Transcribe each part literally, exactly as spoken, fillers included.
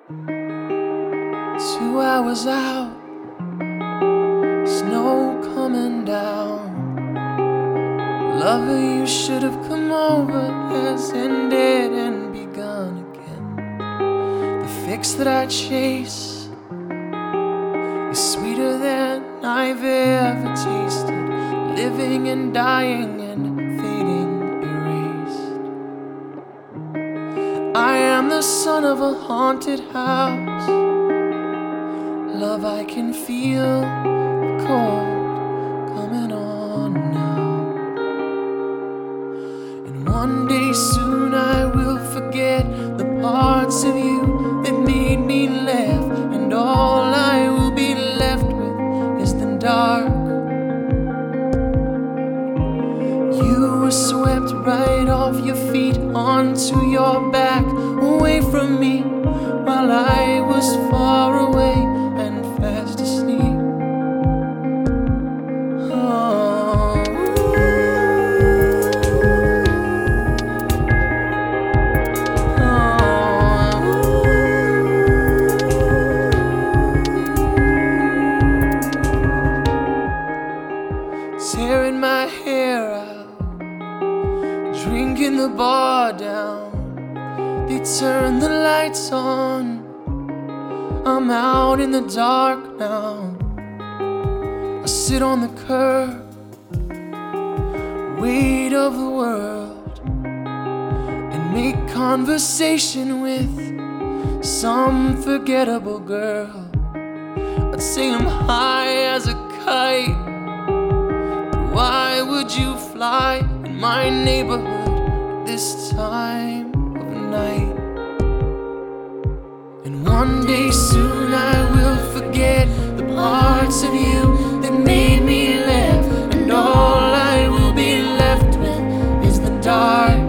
Two hours out, snow coming down. Lover, you should have come over, has ended and begun again. The fix that I chase is sweeter than I've ever tasted, living and dying and fading erased. I am the son of a haunted house. Love, I can feel the cold coming on now. And one day soon I will forget the parts of you that made me laugh, and all I will be left with is the dark. You were swept right off your feet onto your back, away from me, while I was far away and fast asleep. Oh. Oh. Tearing my hair out, drinking the bar down. They turn the lights on, I'm out in the dark now. I sit on the curb, weight of the world, and make conversation with some forgettable girl. I'd say I'm high as a kite, but why would you fly in my neighborhood this time of night? And one day soon I will forget the parts of you that made me laugh, and all I will be left with is the dark.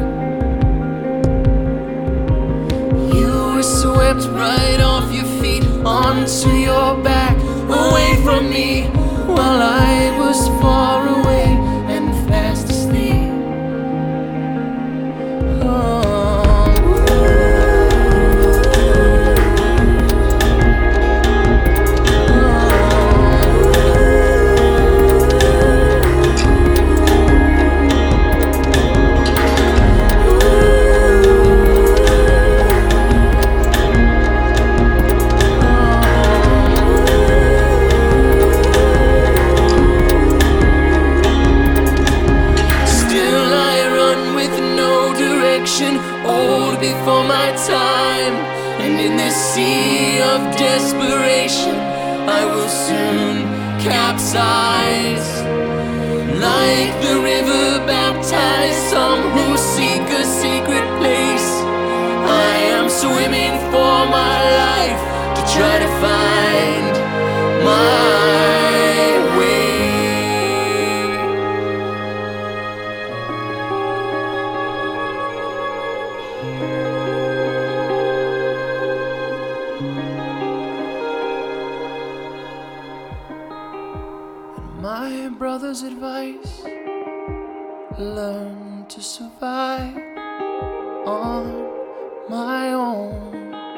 You were swept right off your feet onto your back, away from me, while I was far away and fast asleep. Oh. Old before my time, and in this sea of desperation I will soon capsize. Like the river baptized, some who seek a secret place, I am swimming for my life to try to find my way. My brother's advice: learn to survive on my own.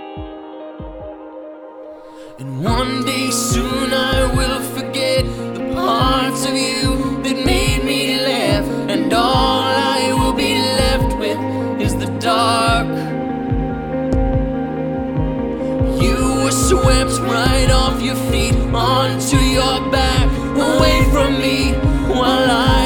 And one day soon I will forget the parts of you that made me laugh, and all I will be left with is the dark. You were swept right off your feet onto your back, away from me, while I